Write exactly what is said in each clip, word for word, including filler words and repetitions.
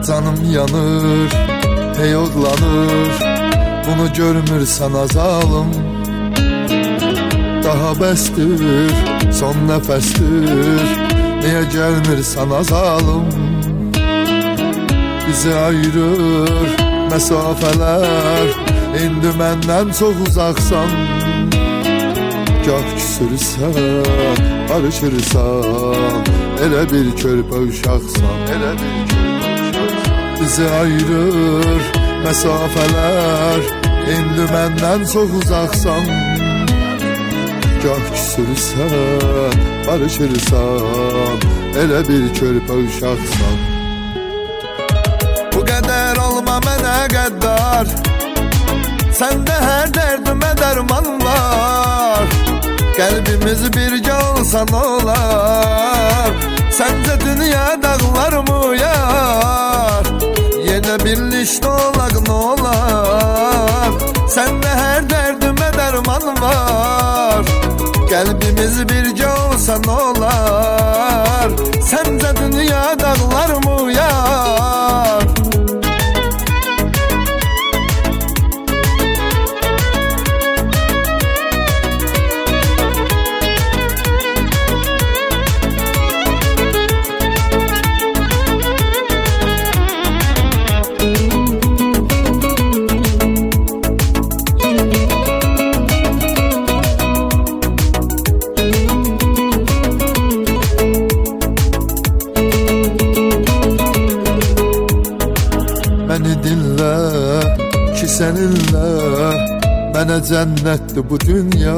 Canım yanır, hey oğlanır, bunu görmürsən azalım. Daha bəsdir, son nəfəsdir, niyə gəlmirsən azalım? Bizi ayırır məsafələr, indi məndən çox uzaqsan. Gah küsürsən, barışırsan, elə bir körpə uşaqsan, elə bir körpə uşaqsan. Bizi ayırır məsafələr, indi məndən çox uzaqsan. Gah küsürsən, barışırsan, elə bir körpə uşaqsan. Bu qədər olma mənə qəddar, səndə hər dərdimə dərman var. Qəlbimiz birgə olsan olar, səncə dünya dağlar mı yar? Yenə birlikdə olaq nə olar, səndə hər dərdimə dərman var. Qəlbimiz birgə olsan olar, səncə dünya dağlar mı yar? Məni dinlə ki səninlə mənə cənnətdir bu dünya.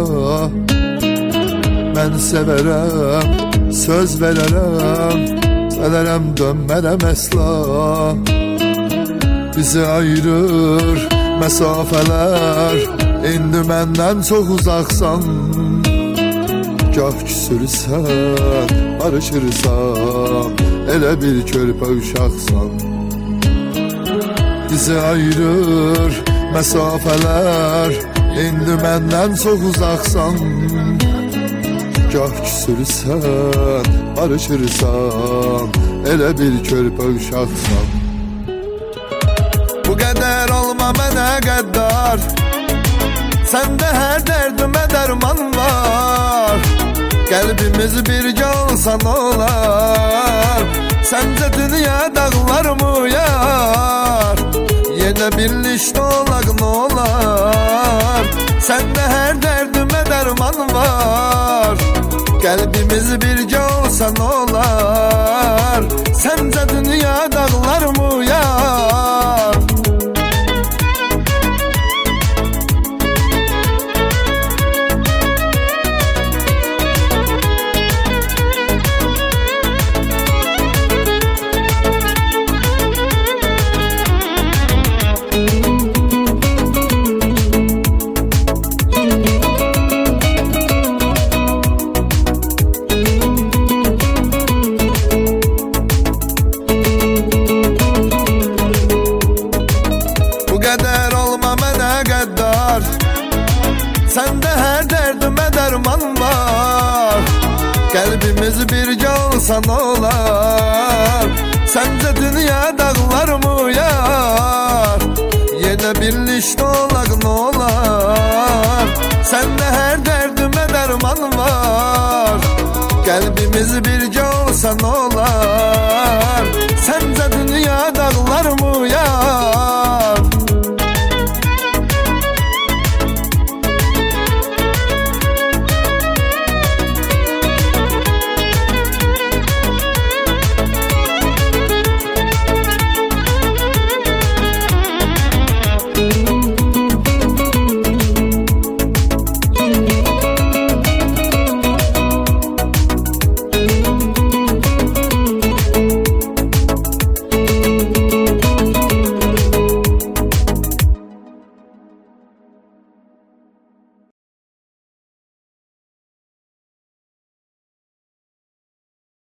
Mən sevərəm, söz verərəm, gələrəm dönmərəm əsla. Bizi ayırır məsafələr, indi məndən çox uzaqsan. Gah küsürsən, barışırsan, elə bir körpə uşaqsan. Bizi ayırır məsafələr, indi məndən çox uzaqsan. Gah küsürsən, barışırsan, elə bir körpə uşaqsan. Bu qədər olma mənə qəddar, səndə hər dərdimə dərman var. Qəlbimiz birgə olsan olar, səncə dünya dağlar mı yar? Yenə birlikdə olaq nə olar, səndə hər dərdimə dərman var. Qəlbimiz birgə olsan olar, səncə dünya dağlar mı yar? Səndə hər dərdimə dərman var. Qəlbimiz birgə olsan olar, səncə dünya dağlar mı yar? Yenə birlikdə olaq nə olar, səndə hər dərdimə dərman var. Qəlbimiz birgə olsan olar, səncə dünya